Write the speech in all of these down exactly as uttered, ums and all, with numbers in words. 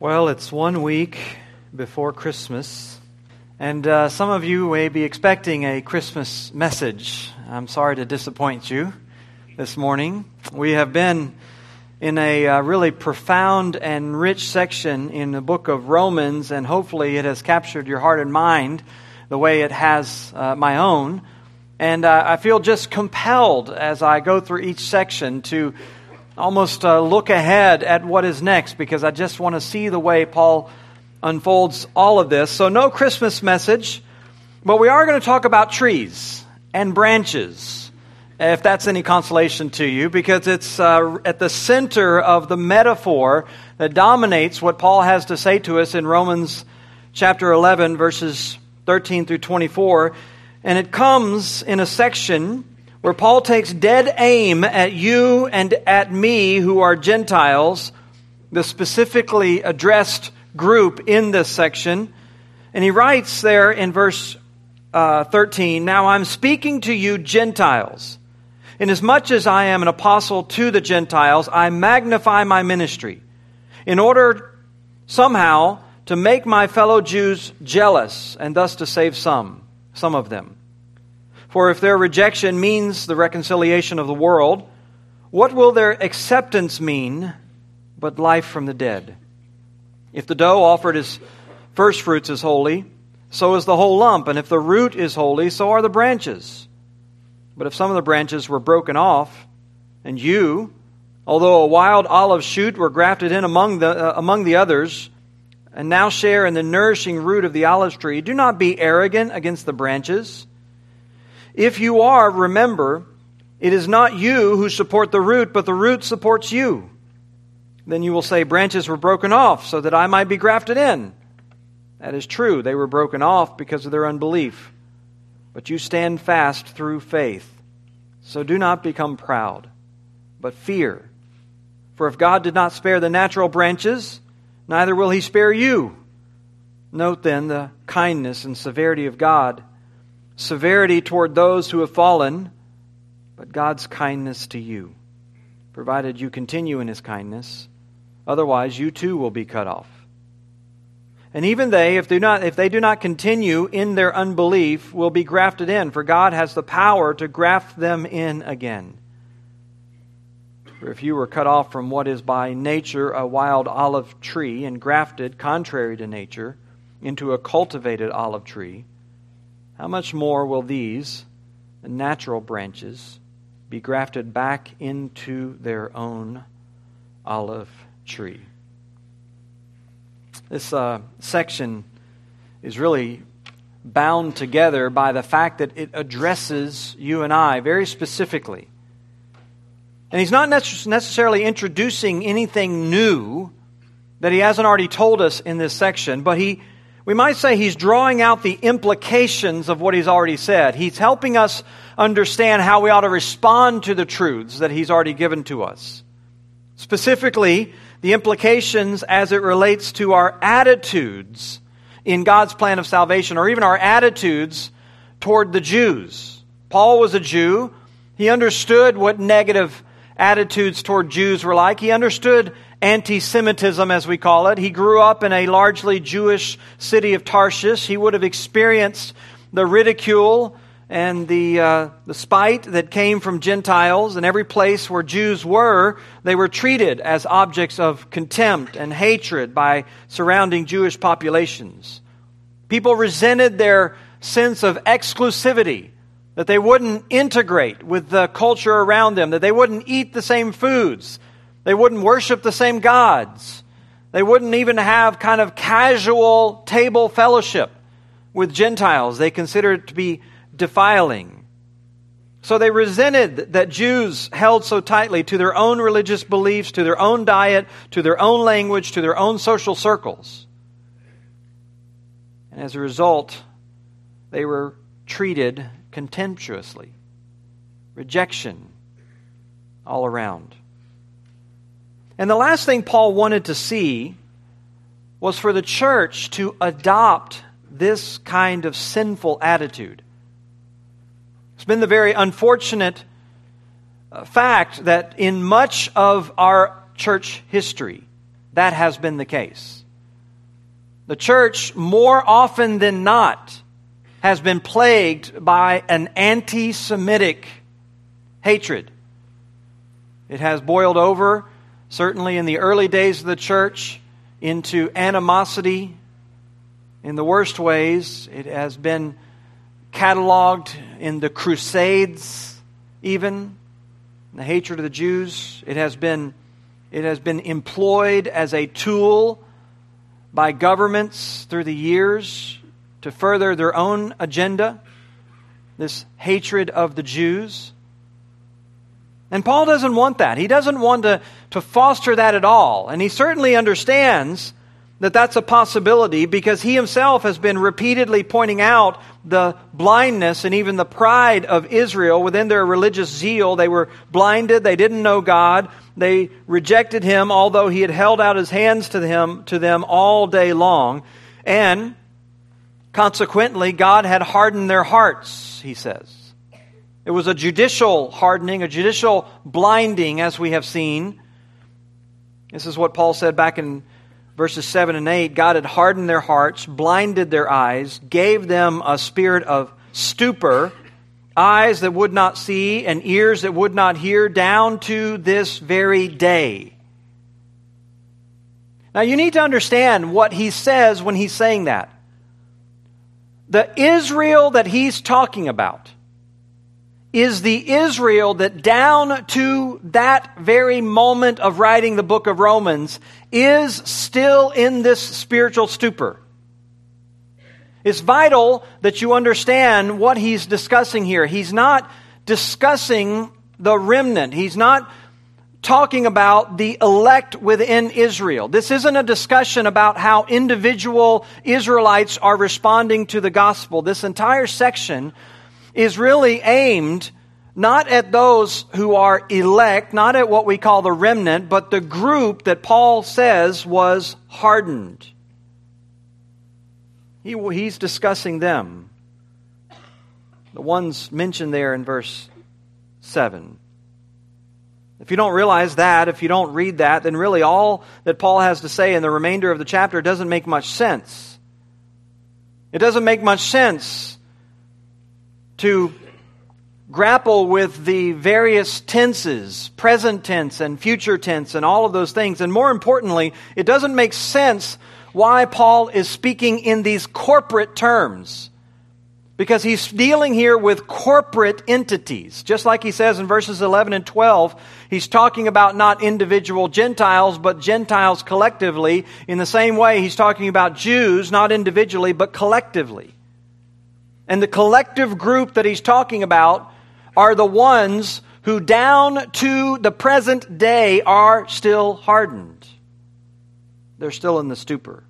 Well, it's one week before Christmas, and uh, some of you may be expecting a Christmas message. I'm sorry to disappoint you this morning. We have been in a uh, really profound and rich section in the book of Romans, and hopefully it has captured your heart and mind the way it has uh, my own. And uh, I feel just compelled as I go through each section to almost uh, look ahead at what is next, because I just want to see the way Paul unfolds all of this. So no Christmas message, but we are going to talk about trees and branches, if that's any consolation to you, because it's uh, at the center of the metaphor that dominates what Paul has to say to us in Romans chapter eleven, verses thirteen through twenty-four. And it comes in a section where Paul takes dead aim at you and at me who are Gentiles, the specifically addressed group in this section. And he writes there in verse uh, thirteen, "Now I'm speaking to you Gentiles. Inasmuch as I am an apostle to the Gentiles, I magnify my ministry, in order somehow to make my fellow Jews jealous, and thus to save some, some of them. For if their rejection means the reconciliation of the world, what will their acceptance mean but life from the dead? If the dough offered as first fruits is holy, so is the whole lump. And if the root is holy, so are the branches. But if some of the branches were broken off, and you, although a wild olive shoot, were grafted in among the uh, among the others, and now share in the nourishing root of the olive tree, do not be arrogant against the branches. If you are, remember, it is not you who support the root, but the root supports you. Then you will say, branches were broken off so that I might be grafted in. That is true. They were broken off because of their unbelief. But you stand fast through faith. So do not become proud, but fear. For if God did not spare the natural branches, neither will He spare you. Note then the kindness and severity of God. Severity toward those who have fallen, but God's kindness to you, provided you continue in His kindness. Otherwise, you too will be cut off. And even they, if, do not, if they do not continue in their unbelief, will be grafted in, for God has the power to graft them in again. For if you were cut off from what is by nature a wild olive tree and grafted, contrary to nature, into a cultivated olive tree, how much more will these, the natural branches, be grafted back into their own olive tree?" This uh, section is really bound together by the fact that it addresses you and I very specifically. And he's not necessarily introducing anything new that he hasn't already told us in this section, but he We might say he's drawing out the implications of what he's already said. He's helping us understand how we ought to respond to the truths that he's already given to us. Specifically, the implications as it relates to our attitudes in God's plan of salvation, or even our attitudes toward the Jews. Paul was a Jew. He understood what negative attitudes toward Jews were like. He understood anti-Semitism, as we call it. He grew up in a largely Jewish city of Tarshish. He would have experienced the ridicule and the uh, the spite that came from Gentiles. In every place where Jews were, they were treated as objects of contempt and hatred by surrounding Jewish populations. People resented their sense of exclusivity, that they wouldn't integrate with the culture around them, that they wouldn't eat the same foods, they wouldn't worship the same gods. They wouldn't even have kind of casual table fellowship with Gentiles. They considered it to be defiling. So they resented that Jews held so tightly to their own religious beliefs, to their own diet, to their own language, to their own social circles. And as a result, they were treated contemptuously. Rejection all around. And the last thing Paul wanted to see was for the church to adopt this kind of sinful attitude. It's been the very unfortunate fact that in much of our church history, that has been the case. The church, more often than not, has been plagued by an anti-Semitic hatred. It has boiled over, certainly in the early days of the church, into animosity in the worst ways. It has been cataloged in the Crusades, even the hatred of the Jews. It has been, it has been employed as a tool by governments through the years to further their own agenda, this hatred of the Jews. And Paul doesn't want that. He doesn't want to, to foster that at all. And he certainly understands that that's a possibility because he himself has been repeatedly pointing out the blindness and even the pride of Israel within their religious zeal. They were blinded. They didn't know God. They rejected Him, although He had held out His hands to them, to them all day long. And consequently, God had hardened their hearts, he says. It was a judicial hardening, a judicial blinding, as we have seen. This is what Paul said back in verses seven and eight. God had hardened their hearts, blinded their eyes, gave them a spirit of stupor, eyes that would not see and ears that would not hear, down to this very day. Now you need to understand what he says when he's saying that. The Israel that he's talking about is the Israel that down to that very moment of writing the book of Romans is still in this spiritual stupor. It's vital that you understand what he's discussing here. He's not discussing the remnant. He's not talking about the elect within Israel. This isn't a discussion about how individual Israelites are responding to the gospel. This entire section is really aimed not at those who are elect, not at what we call the remnant, but the group that Paul says was hardened. He, he's discussing them. The ones mentioned there in verse seven. If you don't realize that, if you don't read that, then really all that Paul has to say in the remainder of the chapter doesn't make much sense. It doesn't make much sense to grapple with the various tenses, present tense and future tense and all of those things. And more importantly, it doesn't make sense why Paul is speaking in these corporate terms. Because he's dealing here with corporate entities. Just like he says in verses eleven and twelve, he's talking about not individual Gentiles, but Gentiles collectively. In the same way, he's talking about Jews, not individually, but collectively. And the collective group that he's talking about are the ones who down to the present day are still hardened. They're still in the stupor.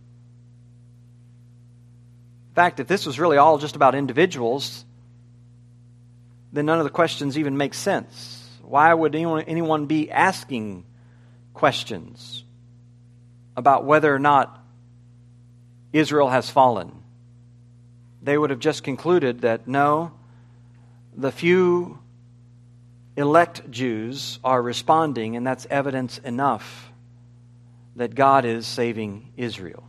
In fact, if this was really all just about individuals, then none of the questions even make sense. Why would anyone, anyone be asking questions about whether or not Israel has fallen? They would have just concluded that no, the few elect Jews are responding, and that's evidence enough that God is saving Israel.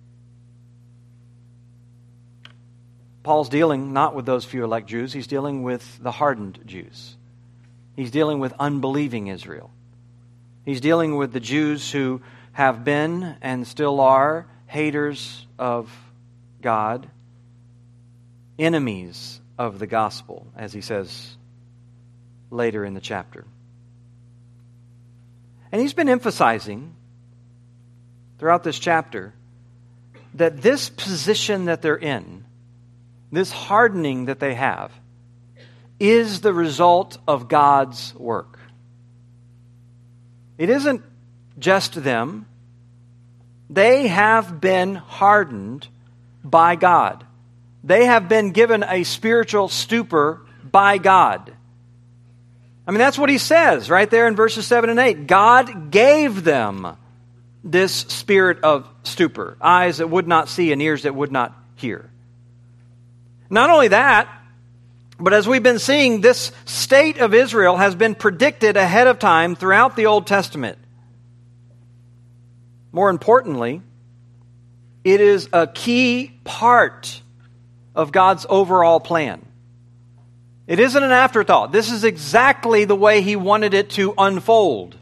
Paul's dealing not with those few elect Jews, he's dealing with the hardened Jews. He's dealing with unbelieving Israel. He's dealing with the Jews who have been and still are haters of God, enemies of the gospel, as he says later in the chapter. And he's been emphasizing throughout this chapter that this position that they're in, this hardening that they have, is the result of God's work. It isn't just them. They have been hardened by God. They have been given a spiritual stupor by God. I mean, that's what he says right there in verses seven and eight. God gave them this spirit of stupor, eyes that would not see and ears that would not hear. Not only that, but as we've been seeing, this state of Israel has been predicted ahead of time throughout the Old Testament. More importantly, It is a key part of God's overall plan. It isn't an afterthought. This is exactly the way He wanted it to unfold.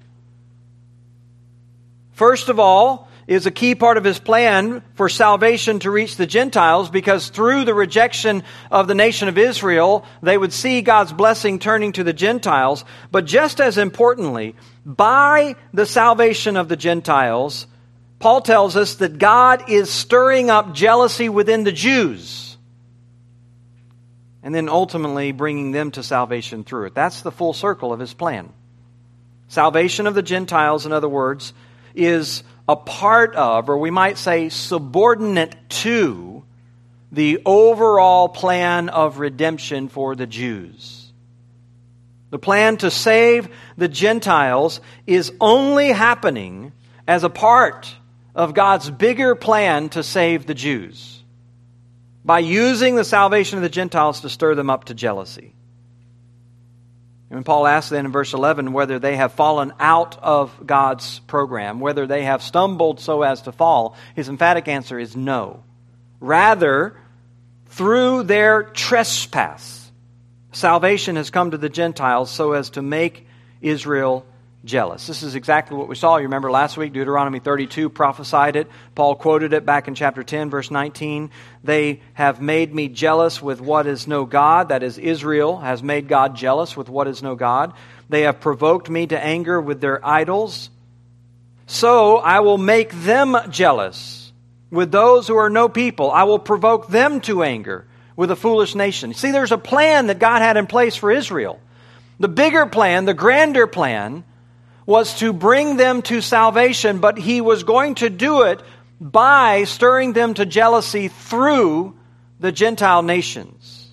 First of all, is a key part of His plan for salvation to reach the Gentiles, because through the rejection of the nation of Israel, they would see God's blessing turning to the Gentiles. But just as importantly, by the salvation of the Gentiles, Paul tells us that God is stirring up jealousy within the Jews, and then ultimately bringing them to salvation through it. That's the full circle of His plan. Salvation of the Gentiles, in other words, is a part of, or we might say subordinate to, the overall plan of redemption for the Jews. The plan to save the Gentiles is only happening as a part of God's bigger plan to save the Jews, by using the salvation of the Gentiles to stir them up to jealousy. And when Paul asks then in verse eleven whether they have fallen out of God's program, whether they have stumbled so as to fall, his emphatic answer is no. Rather, through their trespass, salvation has come to the Gentiles so as to make Israel jealous. This is exactly what we saw. You remember last week, Deuteronomy thirty-two prophesied it. Paul quoted it back in chapter ten, verse nineteen. They have made me jealous with what is no God. That is, Israel has made God jealous with what is no God. They have provoked me to anger with their idols. So I will make them jealous with those who are no people. I will provoke them to anger with a foolish nation. See, there's a plan that God had in place for Israel. The bigger plan, the grander plan, was to bring them to salvation, but He was going to do it by stirring them to jealousy through the Gentile nations.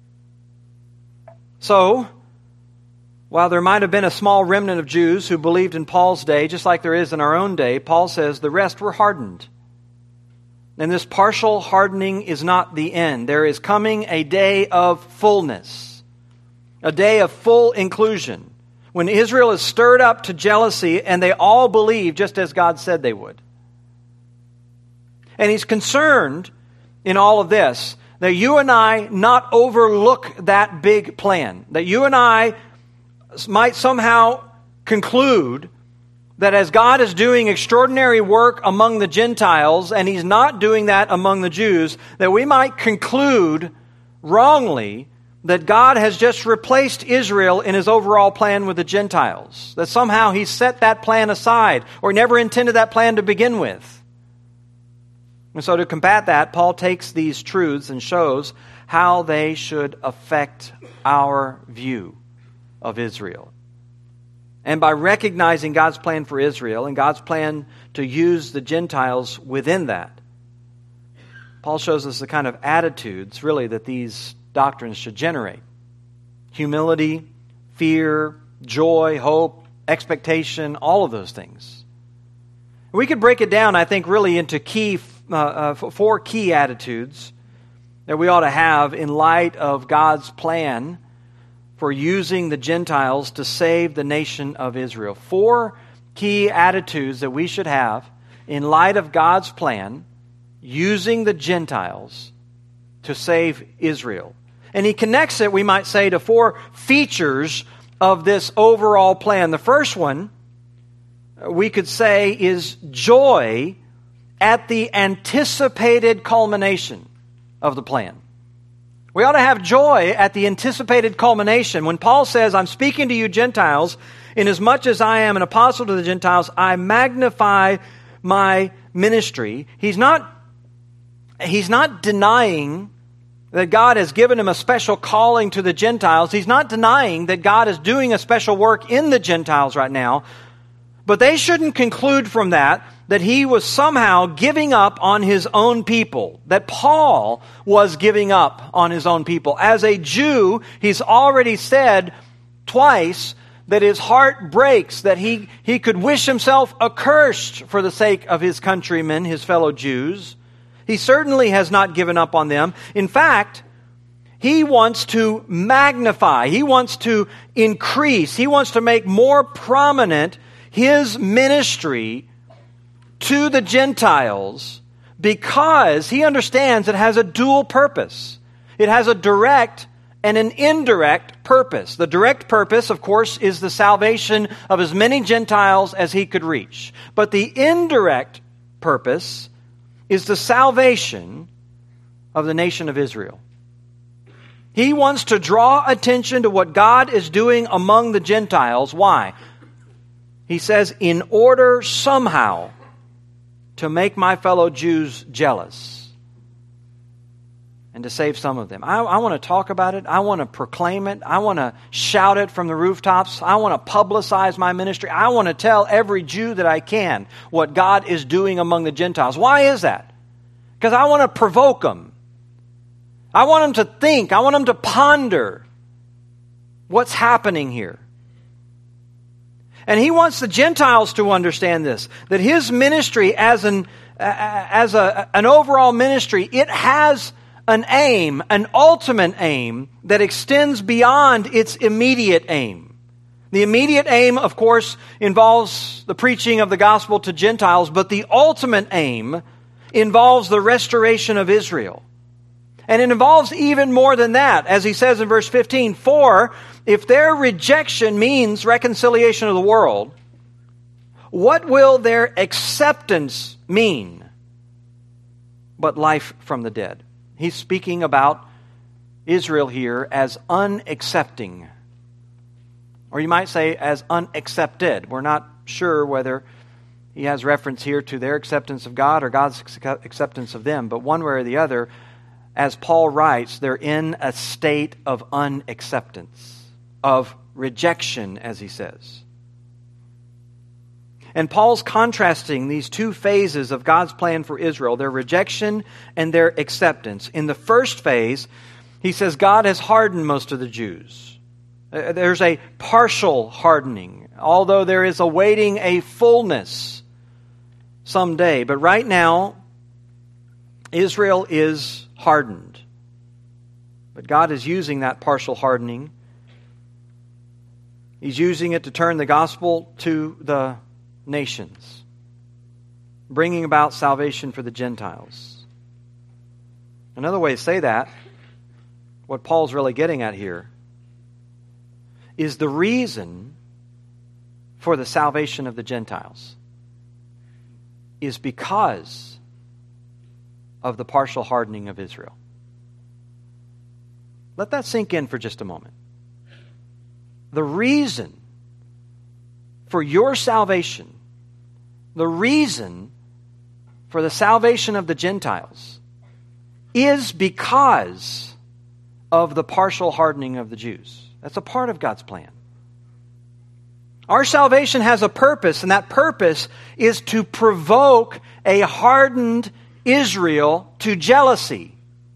So, while there might have been a small remnant of Jews who believed in Paul's day, just like there is in our own day, Paul says the rest were hardened. And this partial hardening is not the end. There is coming a day of fullness, a day of full inclusion, when Israel is stirred up to jealousy and they all believe just as God said they would. And He's concerned in all of this that you and I not overlook that big plan. That you and I might somehow conclude that as God is doing extraordinary work among the Gentiles and He's not doing that among the Jews, that we might conclude wrongly that God has just replaced Israel in His overall plan with the Gentiles. That somehow He set that plan aside or never intended that plan to begin with. And so to combat that, Paul takes these truths and shows how they should affect our view of Israel. And by recognizing God's plan for Israel and God's plan to use the Gentiles within that, Paul shows us the kind of attitudes, really, that these doctrines should generate. Humility, fear, joy, hope, expectation, all of those things. We could break it down, I think, really into key, uh, uh, four key attitudes that we ought to have in light of God's plan for using the Gentiles to save the nation of Israel. Four key attitudes that we should have in light of God's plan using the Gentiles to save Israel. And he connects it, we might say, to four features of this overall plan. The first one, we could say, is joy at the anticipated culmination of the plan. We ought to have joy at the anticipated culmination. When Paul says, I'm speaking to you Gentiles, inasmuch as I am an apostle to the Gentiles, I magnify my ministry. He's not, he's not denying that God has given him a special calling to the Gentiles. He's not denying that God is doing a special work in the Gentiles right now. But they shouldn't conclude from that that he was somehow giving up on his own people, that Paul was giving up on his own people. As a Jew, he's already said twice that his heart breaks, that he, he could wish himself accursed for the sake of his countrymen, his fellow Jews. He certainly has not given up on them. In fact, he wants to magnify, he wants to increase, he wants to make more prominent his ministry to the Gentiles because he understands it has a dual purpose. It has a direct and an indirect purpose. The direct purpose, of course, is the salvation of as many Gentiles as he could reach. But the indirect purpose is the salvation of the nation of Israel. He wants to draw attention to what God is doing among the Gentiles. Why? He says, in order somehow to make my fellow Jews jealous and to save some of them. I, I want to talk about it. I want to proclaim it. I want to shout it from the rooftops. I want to publicize my ministry. I want to tell every Jew that I can what God is doing among the Gentiles. Why is that? Because I want to provoke them. I want them to think. I want them to ponder what's happening here. And he wants the Gentiles to understand this, that his ministry as an as a, an overall ministry, it has an aim, an ultimate aim that extends beyond its immediate aim. The immediate aim, of course, involves the preaching of the gospel to Gentiles, but the ultimate aim involves the restoration of Israel. And it involves even more than that, as he says in verse fifteen, for if their rejection means reconciliation of the world, what will their acceptance mean but life from the dead? He's speaking about Israel here as unaccepting. Or you might say as unaccepted. We're not sure whether he has reference here to their acceptance of God or God's acceptance of them. But one way or the other, as Paul writes, they're in a state of unacceptance, of rejection, as he says. And Paul's contrasting these two phases of God's plan for Israel, their rejection and their acceptance. In the first phase, he says God has hardened most of the Jews. There's a partial hardening, although there is awaiting a fullness someday. But right now, Israel is hardened. But God is using that partial hardening. He's using it to turn the gospel to the nations, bringing about salvation for the Gentiles. Another way to say that, what Paul's really getting at here, is the reason for the salvation of the Gentiles is because of the partial hardening of Israel. Let that sink in for just a moment. The reason for your salvation, the reason for the salvation of the Gentiles, is because of the partial hardening of the Jews. That's a part of God's plan. Our salvation has a purpose, and that purpose is to provoke a hardened Israel to jealousy.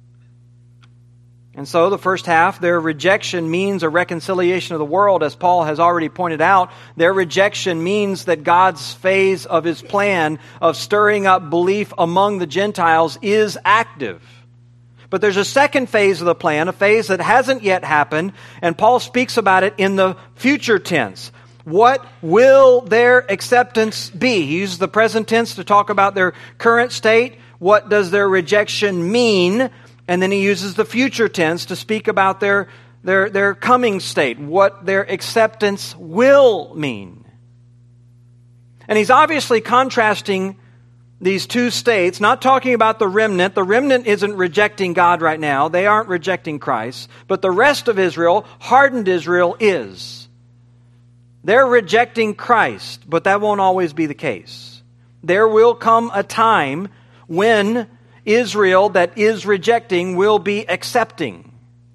And so the first half, their rejection means a reconciliation of the world, as Paul has already pointed out. Their rejection means that God's phase of his plan of stirring up belief among the Gentiles is active. But there's a second phase of the plan, a phase that hasn't yet happened, and Paul speaks about it in the future tense. What will their acceptance be? He uses the present tense to talk about their current state. What does their rejection mean? And then he uses the future tense to speak about their, their, their coming state, what their acceptance will mean. And he's obviously contrasting these two states, not talking about the remnant. The remnant isn't rejecting God right now. They aren't rejecting Christ. But the rest of Israel, hardened Israel, is. They're rejecting Christ, but that won't always be the case. There will come a time when Israel that is rejecting will be accepting.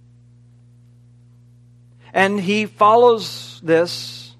And he follows this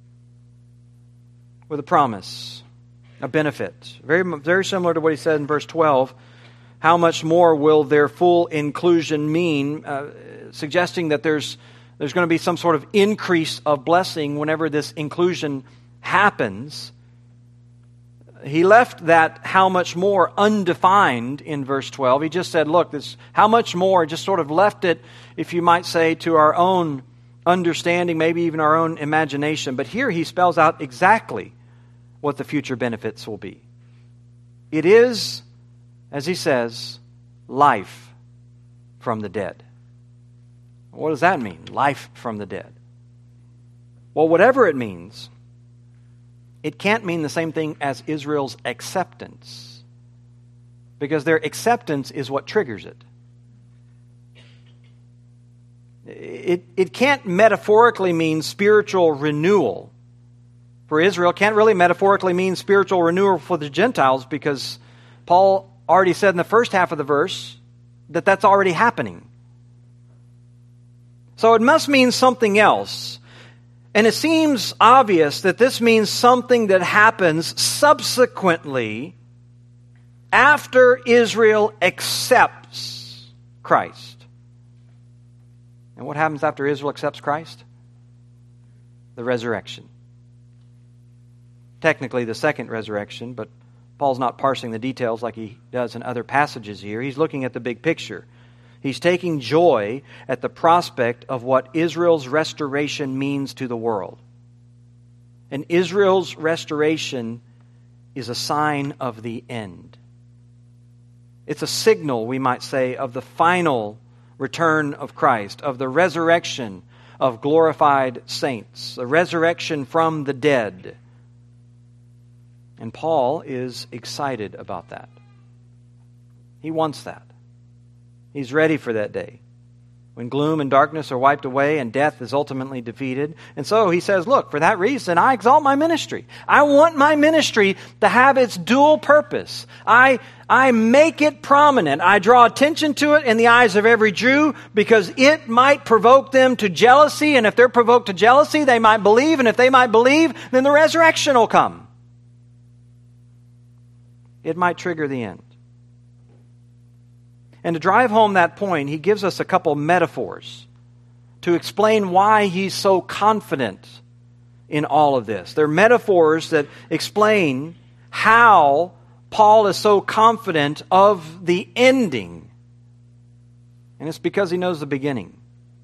with a promise, a benefit. Very, very similar to what he said in verse twelve. How much more will their full inclusion mean? Uh, suggesting that there's, there's going to be some sort of increase of blessing whenever this inclusion happens. He left that how much more undefined in verse twelve. He just said, look, this how much more, just sort of left it, if you might say, to our own understanding, maybe even our own imagination. But here he spells out exactly what the future benefits will be. It is as he says, life from the dead. What does that mean, life from the dead? Well, whatever it means, it can't mean the same thing as Israel's acceptance, because their acceptance is what triggers it. It, it can't metaphorically mean spiritual renewal for Israel. It can't really metaphorically mean spiritual renewal for the Gentiles, because Paul already said in the first half of the verse that that's already happening. So it must mean something else. And it seems obvious that this means something that happens subsequently after Israel accepts Christ. And what happens after Israel accepts Christ? The resurrection. Technically the second resurrection, but Paul's not parsing the details like he does in other passages here. He's looking at the big picture. He's taking joy at the prospect of what Israel's restoration means to the world. And Israel's restoration is a sign of the end. It's a signal, we might say, of the final return of Christ, of the resurrection of glorified saints, the resurrection from the dead. And Paul is excited about that. He wants that. He's ready for that day when gloom and darkness are wiped away and death is ultimately defeated. And so he says, look, for that reason, I exalt my ministry. I want my ministry to have its dual purpose. I, I make it prominent. I draw attention to it in the eyes of every Jew because it might provoke them to jealousy. And if they're provoked to jealousy, they might believe. And if they might believe, then the resurrection will come. It might trigger the end. And to drive home that point, he gives us a couple metaphors to explain why he's so confident in all of this. They're metaphors that explain how Paul is so confident of the ending. And it's because he knows the beginning.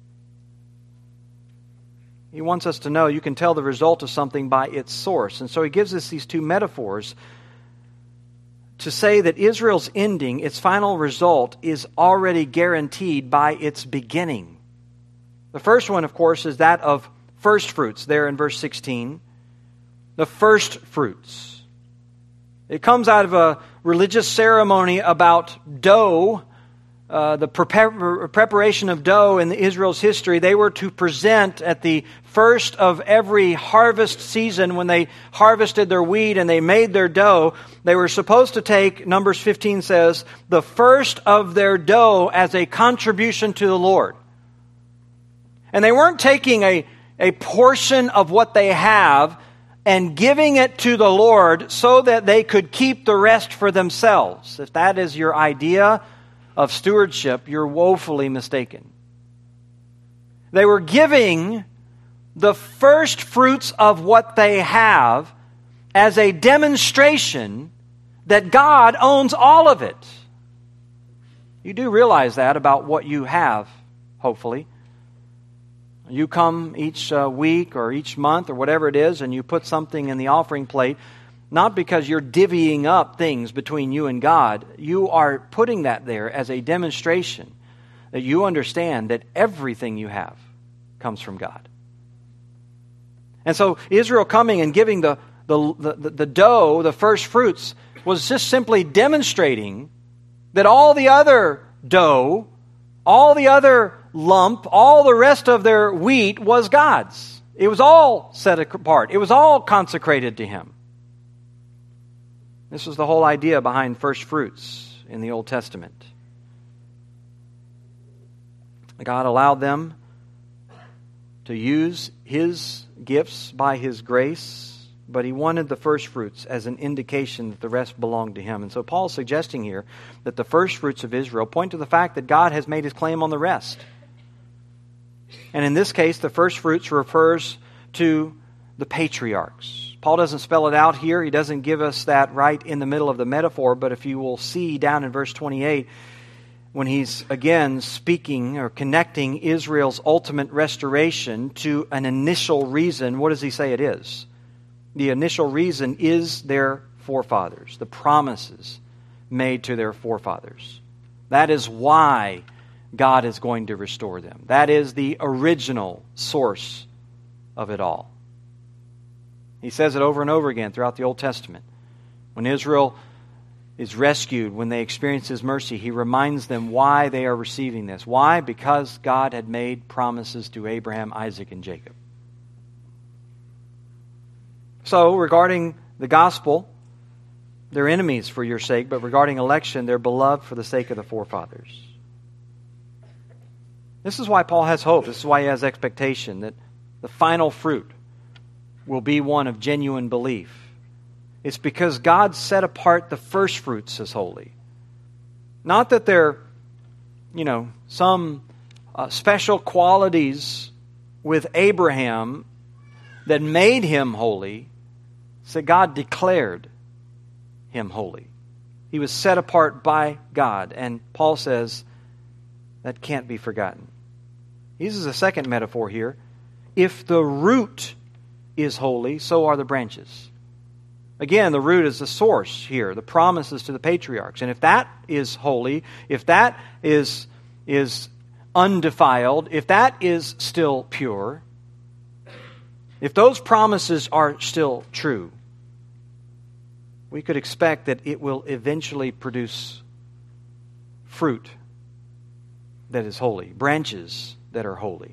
He wants us to know you can tell the result of something by its source. And so he gives us these two metaphors to say that Israel's ending, its final result, is already guaranteed by its beginning. The first one, of course, is that of first fruits, there in verse sixteen. The first fruits. It comes out of a religious ceremony about dough, uh, the prepar- preparation of dough in Israel's history. They were to present at the first of every harvest season when they harvested their wheat and they made their dough. They were supposed to take, Numbers fifteen says, the first of their dough as a contribution to the Lord. And they weren't taking a, a portion of what they have and giving it to the Lord so that they could keep the rest for themselves. If that is your idea of stewardship, you're woefully mistaken. They were giving the first fruits of what they have as a demonstration that God owns all of it. You do realize that about what you have, hopefully. You come each uh, week or each month or whatever it is and you put something in the offering plate, not because you're divvying up things between you and God. You are putting that there as a demonstration that you understand that everything you have comes from God. And so Israel coming and giving the, the, the, the dough, the first fruits, was just simply demonstrating that all the other dough, all the other lump, all the rest of their wheat was God's. It was all set apart. It was all consecrated to Him. This was the whole idea behind first fruits in the Old Testament. God allowed them to use His gifts by His grace, but He wanted the first fruits as an indication that the rest belonged to Him. And so Paul's suggesting here that the first fruits of Israel point to the fact that God has made His claim on the rest. And in this case, the first fruits refers to the patriarchs. Paul doesn't spell it out here. He doesn't give us that right in the middle of the metaphor, but if you will see down in verse twenty-eight, when he's again speaking or connecting Israel's ultimate restoration to an initial reason, what does he say it is? The initial reason is their forefathers, the promises made to their forefathers. That is why God is going to restore them. That is the original source of it all. He says it over and over again throughout the Old Testament. When Israel is rescued, when they experience His mercy, He reminds them why they are receiving this. Why? Because God had made promises to Abraham, Isaac, and Jacob. So, regarding the gospel, they're enemies for your sake, but regarding election, they're beloved for the sake of the forefathers. This is why Paul has hope. This is why he has expectation that the final fruit will be one of genuine belief. It's because God set apart the first fruits as holy. Not that they're, you know, some uh, special qualities with Abraham that made him holy. It's that God declared him holy. He was set apart by God. And Paul says that can't be forgotten. He uses a second metaphor here. If the root is holy, so are the branches. Again, the root is the source here, the promises to the patriarchs. And if that is holy, if that is, is undefiled, if that is still pure, if those promises are still true, we could expect that it will eventually produce fruit that is holy, branches that are holy.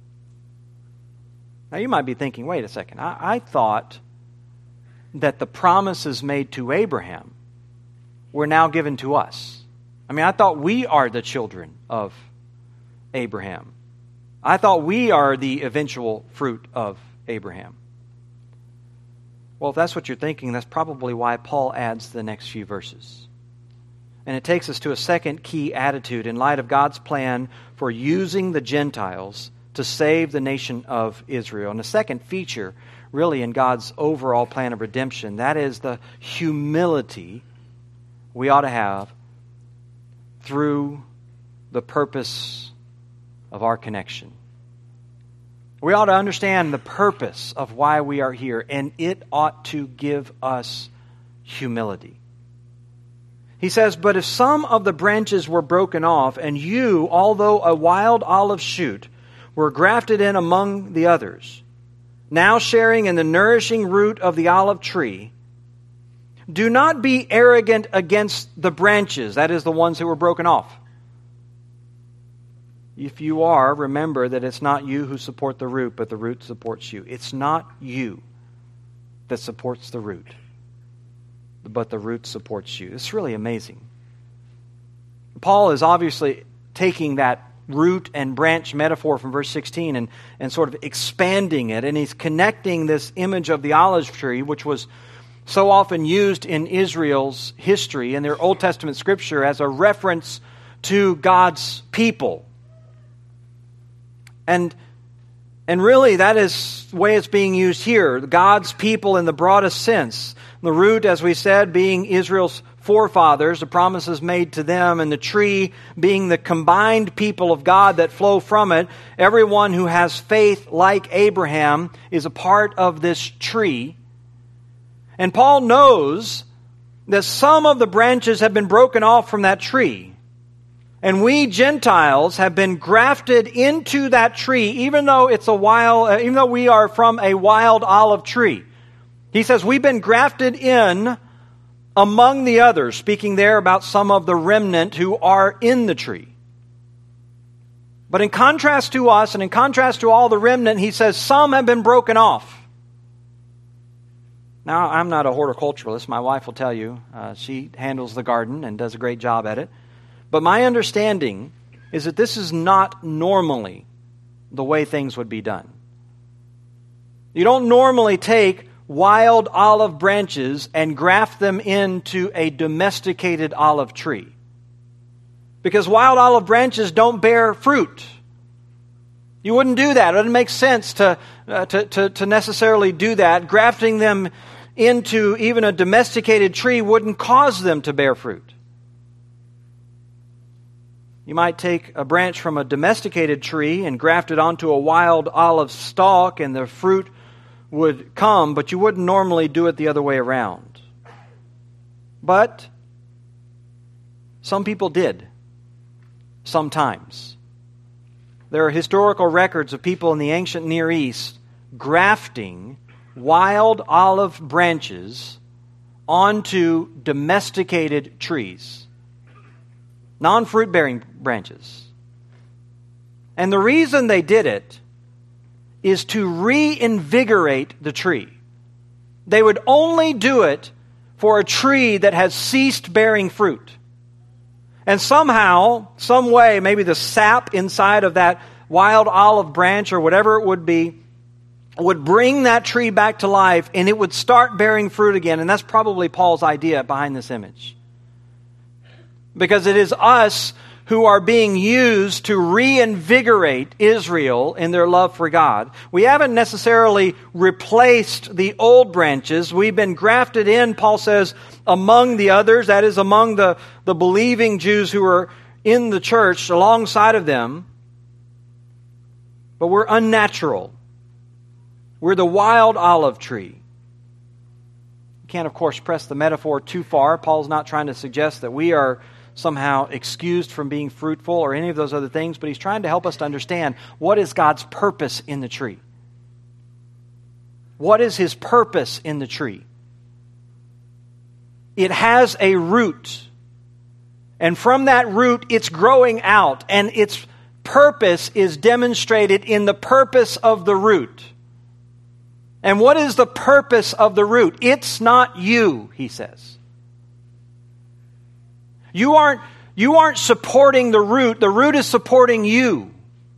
Now you might be thinking, wait a second, I, I thought that the promises made to Abraham were now given to us. I mean, I thought we are the children of Abraham. I thought we are the eventual fruit of Abraham. Well, if that's what you're thinking, that's probably why Paul adds the next few verses. And it takes us to a second key attitude in light of God's plan for using the Gentiles to save the nation of Israel. And the second feature, really, in God's overall plan of redemption, that is the humility we ought to have through the purpose of our connection. We ought to understand the purpose of why we are here, and it ought to give us humility. He says, "But if some of the branches were broken off, and you, although a wild olive shoot, were grafted in among the others, now sharing in the nourishing root of the olive tree, do not be arrogant against the branches," that is, the ones who were broken off. If you are, remember that it's not you who support the root, but the root supports you. It's not you that supports the root, but the root supports you. It's really amazing. Paul is obviously taking that root and branch metaphor from verse sixteen and, and sort of expanding it, and he's connecting this image of the olive tree, which was so often used in Israel's history, in their Old Testament scripture, as a reference to God's people. And and really, that is the way it's being used here. God's people in the broadest sense. The root, as we said, being Israel's forefathers, the promises made to them, and the tree being the combined people of God that flow from it. Everyone who has faith like Abraham is a part of this tree. And Paul knows that some of the branches have been broken off from that tree. And we Gentiles have been grafted into that tree, even though it's a wild, even though we are from a wild olive tree. He says we've been grafted in among the others, speaking there about some of the remnant who are in the tree. But in contrast to us, and in contrast to all the remnant, he says some have been broken off. Now, I'm not a horticulturalist. My wife will tell you. Uh, she handles the garden and does a great job at it. But my understanding is that this is not normally the way things would be done. You don't normally take wild olive branches and graft them into a domesticated olive tree. Because wild olive branches don't bear fruit. You wouldn't do that. It doesn't make sense to, uh, to, to, to necessarily do that. Grafting them into even a domesticated tree wouldn't cause them to bear fruit. You might take a branch from a domesticated tree and graft it onto a wild olive stalk and the fruit would come, but you wouldn't normally do it the other way around. But Some people did. Sometimes. There are historical records of people in the ancient Near East grafting wild olive branches onto domesticated trees. Non-fruit bearing branches. And the reason they did it is to reinvigorate the tree. They would only do it for a tree that has ceased bearing fruit. And somehow, some way, maybe the sap inside of that wild olive branch or whatever it would be, would bring that tree back to life and it would start bearing fruit again. And that's probably Paul's idea behind this image. Because it is us who are being used to reinvigorate Israel in their love for God. We haven't necessarily replaced the old branches. We've been grafted in, Paul says, among the others, that is among the, the believing Jews who are in the church alongside of them. But we're unnatural. We're the wild olive tree. You can't, of course, press the metaphor too far. Paul's not trying to suggest that we are somehow excused from being fruitful or any of those other things, but he's trying to help us to understand what is God's purpose in the tree. What is His purpose in the tree? It has a root, and from that root it's growing out, and its purpose is demonstrated in the purpose of the root. And what is the purpose of the root? It's not you, he says. You aren't, you aren't supporting the root. The root is supporting you.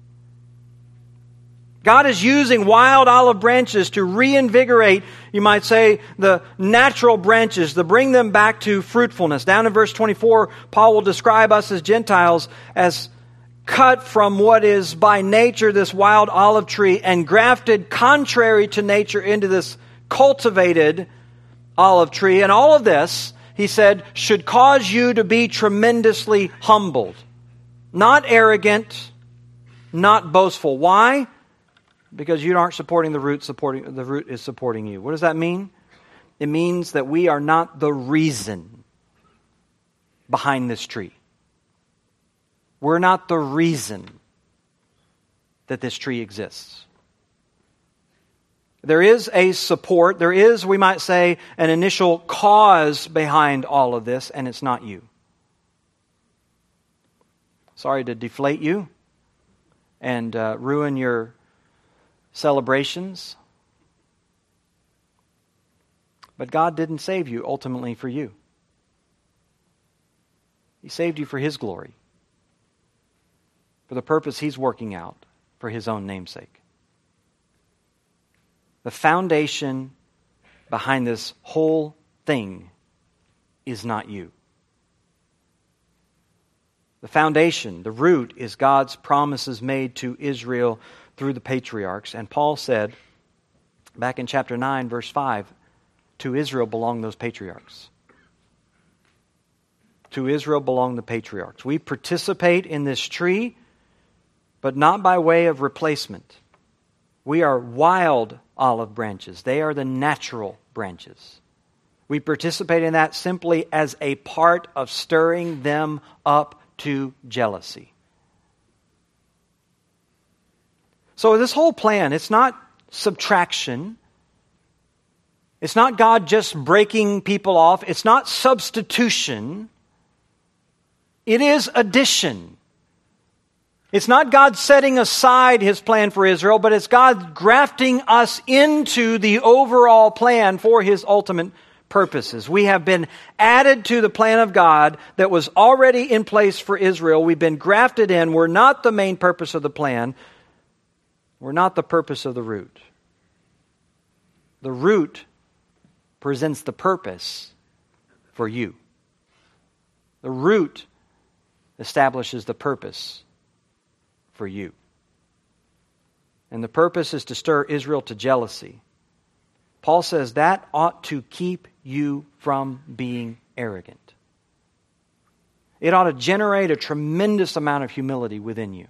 God is using wild olive branches to reinvigorate, you might say, the natural branches, to bring them back to fruitfulness. Down in verse twenty-four, Paul will describe us as Gentiles as cut from what is by nature this wild olive tree and grafted contrary to nature into this cultivated olive tree. And all of this, he said, should cause you to be tremendously humbled. Not arrogant, not boastful. Why? Because you aren't supporting the root, supporting the root is supporting you. What does that mean? It means that we are not the reason behind this tree. We're not the reason that this tree exists. There is a support, there is, we might say, an initial cause behind all of this, and it's not you. Sorry to deflate you and uh, ruin your celebrations. But God didn't save you ultimately for you. He saved you for His glory, for the purpose He's working out for His own namesake. The foundation behind this whole thing is not you. The foundation, the root, is God's promises made to Israel through the patriarchs. And Paul said, back in chapter nine, verse five, to Israel belong those patriarchs. To Israel belong the patriarchs. We participate in this tree, but not by way of replacement. We are wild olive branches. They are the natural branches. We participate in that simply as a part of stirring them up to jealousy. So this whole plan, it's not subtraction. It's not God just breaking people off. It's not substitution. It is addition. It's not God setting aside His plan for Israel, but it's God grafting us into the overall plan for His ultimate purposes. We have been added to the plan of God that was already in place for Israel. We've been grafted in. We're not the main purpose of the plan. We're not the purpose of the root. The root presents the purpose for you. The root establishes the purpose for you. And the purpose is to stir Israel to jealousy. Paul says that ought to keep you from being arrogant. It ought to generate a tremendous amount of humility within you.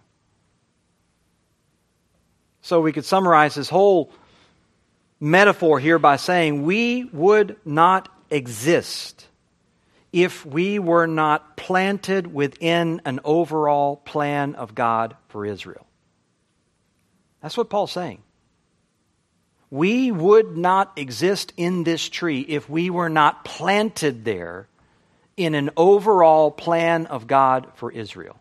So we could summarize this whole metaphor here by saying we would not exist if we were not planted within an overall plan of God for Israel. That's what Paul's saying. We would not exist in this tree if we were not planted there in an overall plan of God for Israel.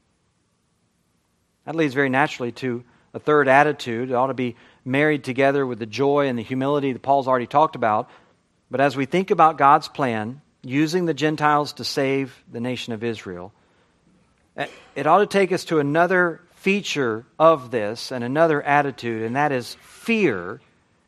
That leads very naturally to a third attitude. It ought to be married together with the joy and the humility that Paul's already talked about. But as we think about God's plan, using the Gentiles to save the nation of Israel, it ought to take us to another feature of this and another attitude, and that is fear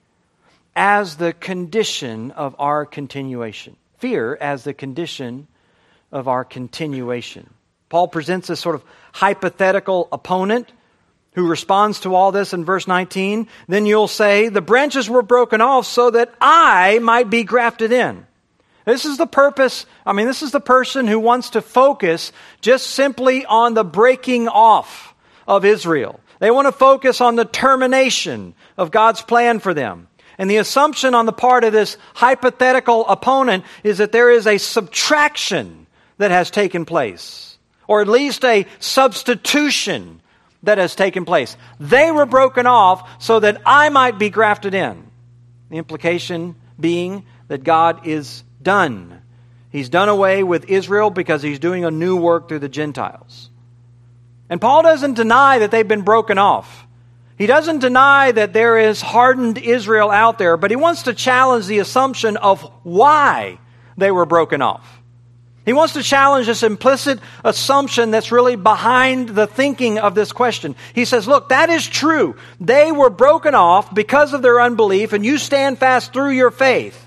as the condition of our continuation. Fear as the condition of our continuation. Paul presents this sort of hypothetical opponent who responds to all this in verse nineteen. Then you'll say, the branches were broken off so that I might be grafted in. This is the purpose, I mean, this is the person who wants to focus just simply on the breaking off of Israel. They want to focus on the termination of God's plan for them. And the assumption on the part of this hypothetical opponent is that there is a subtraction that has taken place, or at least a substitution that has taken place. They were broken off so that I might be grafted in. The implication being that God is done. He's done away with Israel because He's doing a new work through the Gentiles. And Paul doesn't deny that they've been broken off. He doesn't deny that there is hardened Israel out there, but he wants to challenge the assumption of why they were broken off. He wants to challenge this implicit assumption that's really behind the thinking of this question. He says, look, that is true. They were broken off because of their unbelief, and you stand fast through your faith.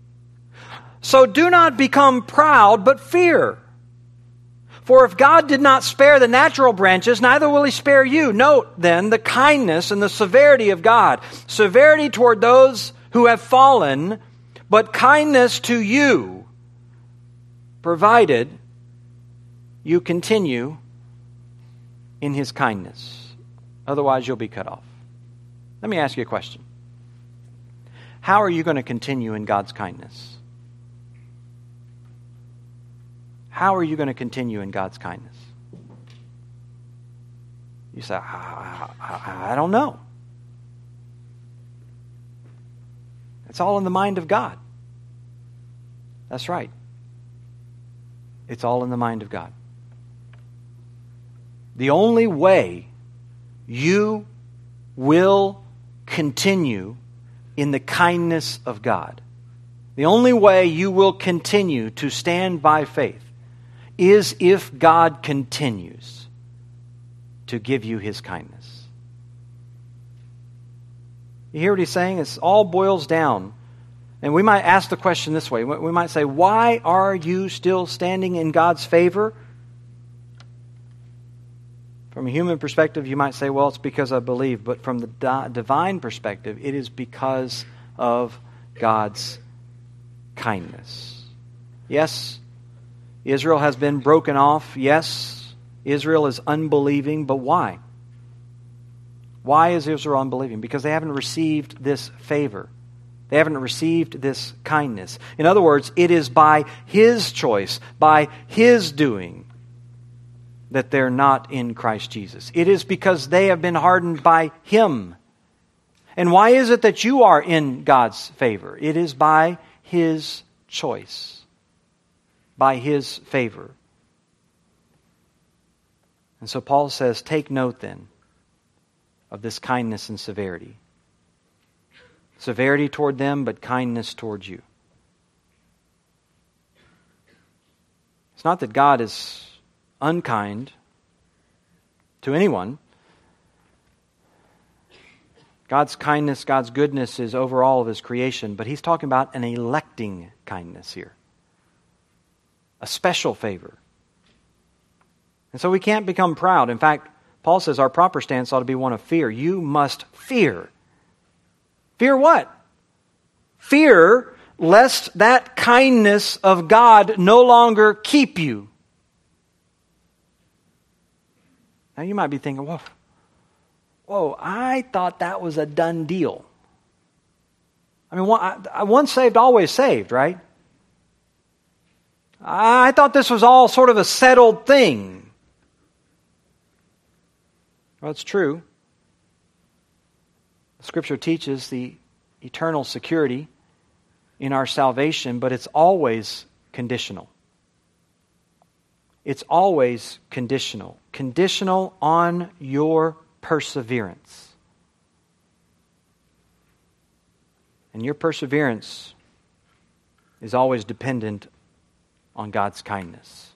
So do not become proud, but fear. For if God did not spare the natural branches, neither will He spare you. Note, then, the kindness and the severity of God. Severity toward those who have fallen, but kindness to you, provided you continue in His kindness. Otherwise, you'll be cut off. Let me ask you a question. How are you going to continue in God's kindness? How are you going to continue in God's kindness? You say, I, I, I don't know. It's all in the mind of God. That's right. It's all in the mind of God. The only way you will continue in the kindness of God, the only way you will continue to stand by faith, is if God continues to give you His kindness. You hear what he's saying? It all boils down. And we might ask the question this way. We might say, why are you still standing in God's favor? From a human perspective, you might say, well, it's because I believe. But from the di- divine perspective, it is because of God's kindness. Yes, Israel has been broken off. Yes, Israel is unbelieving, but why? Why is Israel unbelieving? Because they haven't received this favor. They haven't received this kindness. In other words, it is by His choice, by His doing, that they're not in Christ Jesus. It is because they have been hardened by Him. And why is it that you are in God's favor? It is by His choice. By His favor. And so Paul says, take note then of this kindness and severity. Severity toward them, but kindness towards you. It's not that God is unkind to anyone. God's kindness, God's goodness is over all of His creation, but He's talking about an electing kindness here. A special favor. And so we can't become proud. In fact, Paul says our proper stance ought to be one of fear. You must fear. Fear what? Fear lest that kindness of God no longer keep you. Now you might be thinking, whoa, whoa, I thought that was a done deal. I mean, once saved, always saved, right? I thought this was all sort of a settled thing. Well, it's true. Scripture teaches the eternal security in our salvation, but it's always conditional. It's always conditional. Conditional on your perseverance. And your perseverance is always dependent on God's kindness.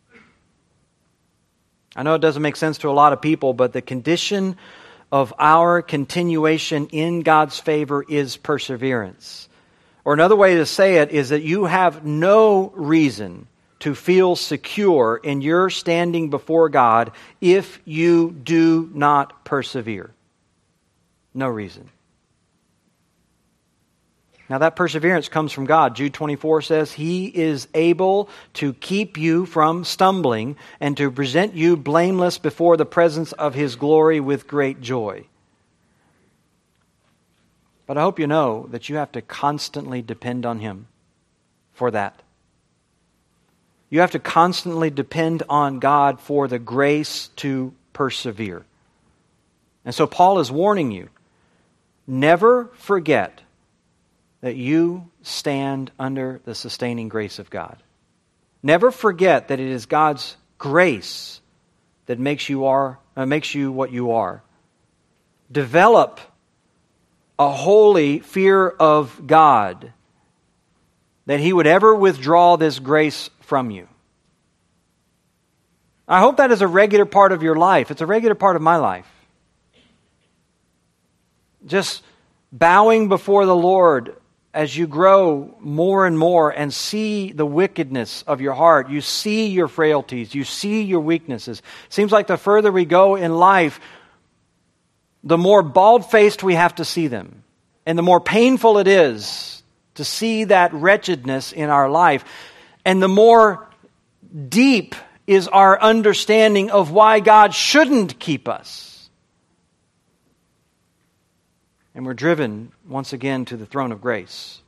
I know it doesn't make sense to a lot of people, but the condition of our continuation in God's favor is perseverance. Or another way to say it is that you have no reason to feel secure in your standing before God if you do not persevere. No reason. Now that perseverance comes from God. Jude twenty-four says, He is able to keep you from stumbling and to present you blameless before the presence of His glory with great joy. But I hope you know that you have to constantly depend on Him for that. You have to constantly depend on God for the grace to persevere. And so Paul is warning you, never forget that you stand under the sustaining grace of God. Never forget that it is God's grace that makes you are uh, makes you what you are. Develop a holy fear of God, that He would ever withdraw this grace from you. I hope that is a regular part of your life. It's a regular part of my life. Just bowing before the Lord as you grow more and more and see the wickedness of your heart. You see your frailties. You see your weaknesses. Seems like the further we go in life, the more bald-faced we have to see them. And the more painful it is to see that wretchedness in our life. And the more deep is our understanding of why God shouldn't keep us. And we're driven once again to the throne of grace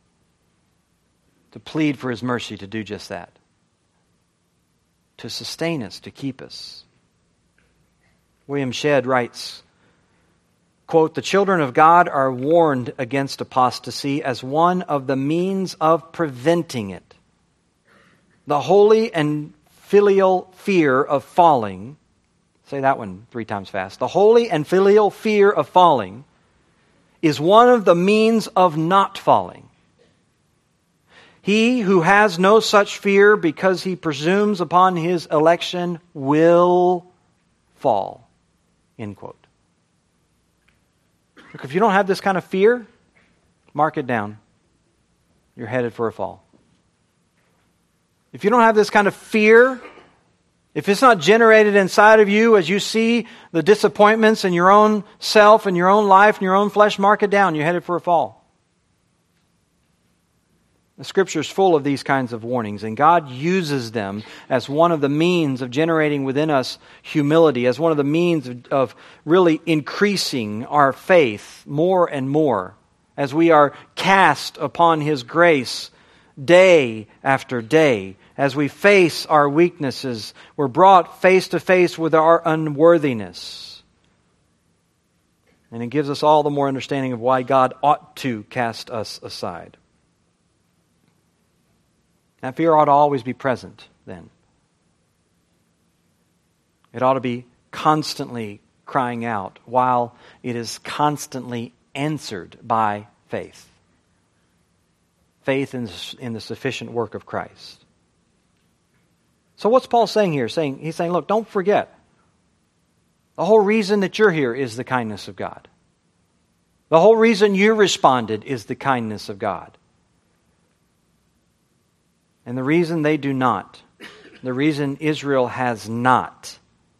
to plead for His mercy to do just that. To sustain us, to keep us. William Shedd writes, quote, "The children of God are warned against apostasy as one of the means of preventing it. The holy and filial fear of falling," say that one three times fast, "the holy and filial fear of falling is one of the means of not falling. He who has no such fear because he presumes upon his election will fall." End quote. Look, if you don't have this kind of fear, mark it down. You're headed for a fall. If you don't have this kind of fear, if it's not generated inside of you as you see the disappointments in your own self and your own life and your own flesh, mark it down. You're headed for a fall. The Scripture is full of these kinds of warnings, and God uses them as one of the means of generating within us humility, as one of the means of, of really increasing our faith more and more as we are cast upon His grace day after day. As we face our weaknesses, we're brought face to face with our unworthiness. And it gives us all the more understanding of why God ought to cast us aside. That fear ought to always be present then. It ought to be constantly crying out while it is constantly answered by faith. Faith in, in the sufficient work of Christ. So what's Paul saying here? Saying, he's saying, look, don't forget. The whole reason that you're here is the kindness of God. The whole reason you responded is the kindness of God. And the reason they do not, the reason Israel has not,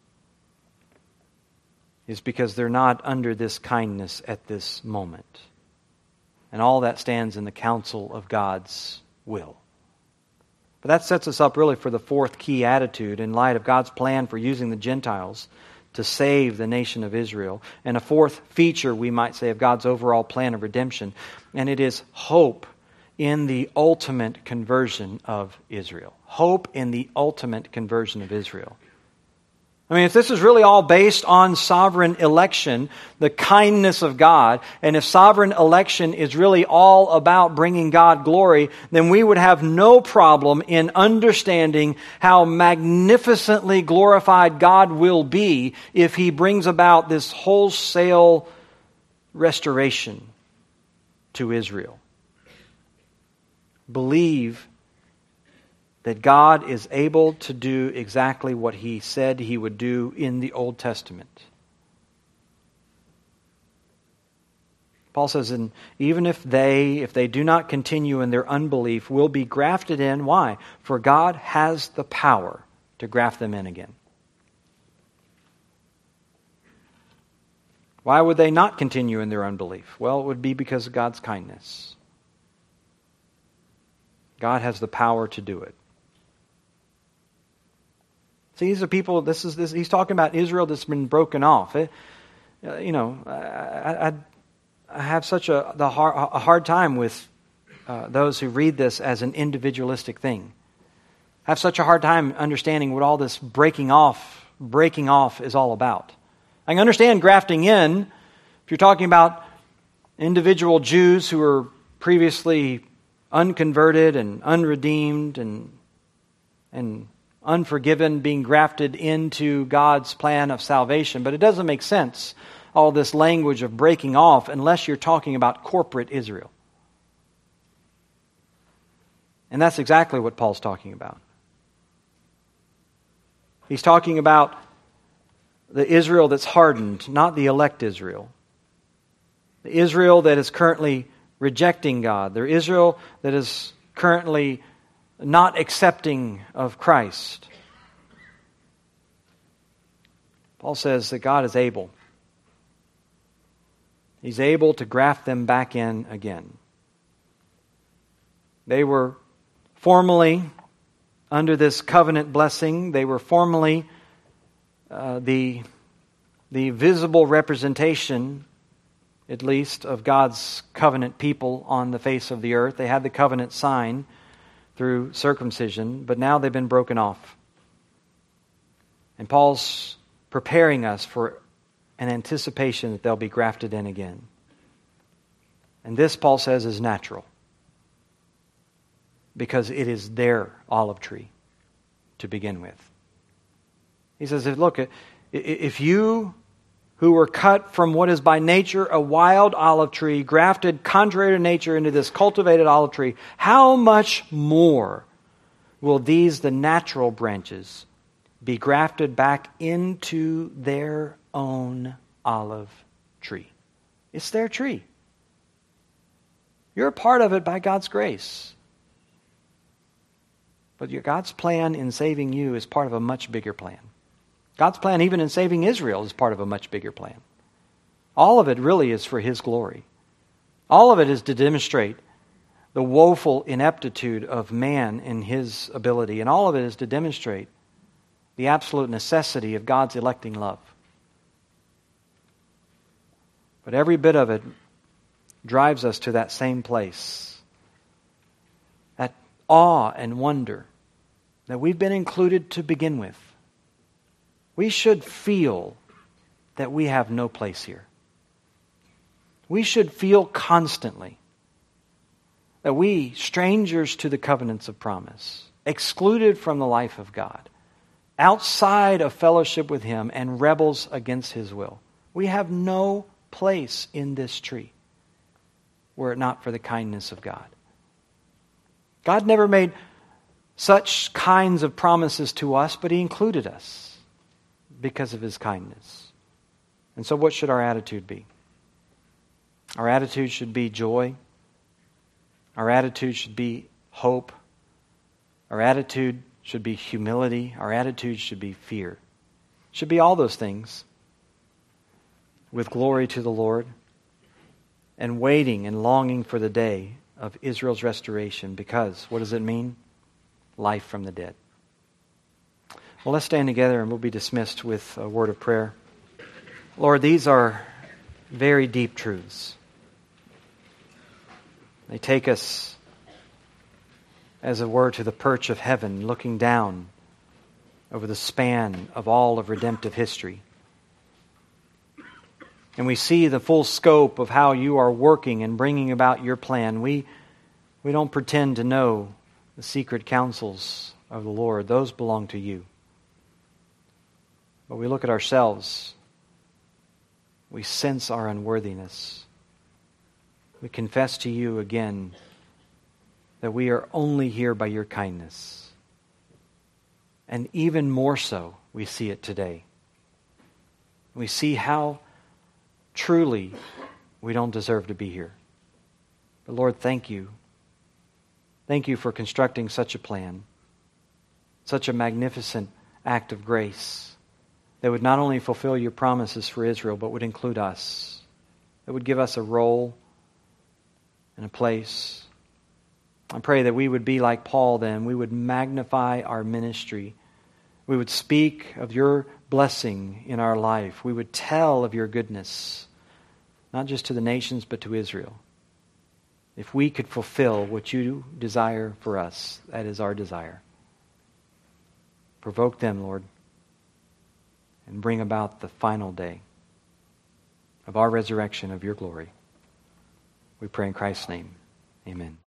is because they're not under this kindness at this moment. And all that stands in the counsel of God's will. But that sets us up really for the fourth key attitude in light of God's plan for using the Gentiles to save the nation of Israel. And a fourth feature, we might say, of God's overall plan of redemption. And it is hope in the ultimate conversion of Israel. Hope in the ultimate conversion of Israel. I mean, if this is really all based on sovereign election, the kindness of God, and if sovereign election is really all about bringing God glory, then we would have no problem in understanding how magnificently glorified God will be if He brings about this wholesale restoration to Israel. Believe that God is able to do exactly what He said He would do in the Old Testament. Paul says, and even if they, if they do not continue in their unbelief, will be grafted in. Why? For God has the power to graft them in again. Why would they not continue in their unbelief? Well, it would be because of God's kindness. God has the power to do it. See, these are people, this is this, he's talking about Israel that's been broken off. It, uh, you know, I, I, I have such a, the hard, a hard time with uh, those who read this as an individualistic thing. I have such a hard time understanding what all this breaking off, breaking off is all about. I can understand grafting in if you're talking about individual Jews who were previously unconverted and unredeemed and and unforgiven, being grafted into God's plan of salvation. But it doesn't make sense, all this language of breaking off, unless you're talking about corporate Israel. And that's exactly what Paul's talking about. He's talking about the Israel that's hardened, not the elect Israel. The Israel that is currently rejecting God. The Israel that is currently not accepting of Christ. Paul says that God is able. He's able to graft them back in again. They were formerly under this covenant blessing. They were formerly uh, the, the visible representation, at least, of God's covenant people on the face of the earth. They had the covenant sign through circumcision, but now they've been broken off. And Paul's preparing us for an anticipation that they'll be grafted in again. And this, Paul says, is natural, because it is their olive tree to begin with. He says, look, if you who were cut from what is by nature a wild olive tree, grafted contrary to nature into this cultivated olive tree, how much more will these, the natural branches, be grafted back into their own olive tree? It's their tree. You're a part of it by God's grace. But your God's plan in saving you is part of a much bigger plan. God's plan even in saving Israel is part of a much bigger plan. All of it really is for His glory. All of it is to demonstrate the woeful ineptitude of man in his ability. And all of it is to demonstrate the absolute necessity of God's electing love. But every bit of it drives us to that same place. That awe and wonder that we've been included to begin with. We should feel that we have no place here. We should feel constantly that we, strangers to the covenants of promise, excluded from the life of God, outside of fellowship with Him and rebels against His will, we have no place in this tree were it not for the kindness of God. God never made such kinds of promises to us, but He included us because of His kindness. And so what should our attitude be? Our attitude should be joy. Our attitude should be hope. Our attitude should be humility. Our attitude should be fear. It should be all those things with glory to the Lord and waiting and longing for the day of Israel's restoration, because what does it mean? Life from the dead. Well, let's stand together and we'll be dismissed with a word of prayer. Lord, these are very deep truths. They take us as it were, to the perch of heaven, looking down over the span of all of redemptive history. And we see the full scope of how you are working and bringing about your plan. We, we don't pretend to know the secret counsels of the Lord. Those belong to you. But we look at ourselves. We sense our unworthiness. We confess to you again that we are only here by your kindness. And even more so, we see it today. We see how truly we don't deserve to be here. But Lord, thank you. Thank you for constructing such a plan, such a magnificent act of grace that would not only fulfill your promises for Israel, but would include us. That would give us a role and a place. I pray that we would be like Paul then. We would magnify our ministry. We would speak of your blessing in our life. We would tell of your goodness, not just to the nations, but to Israel. If we could fulfill what you desire for us, that is our desire. Provoke them, Lord, and bring about the final day of our resurrection of your glory. We pray in Christ's name. Amen.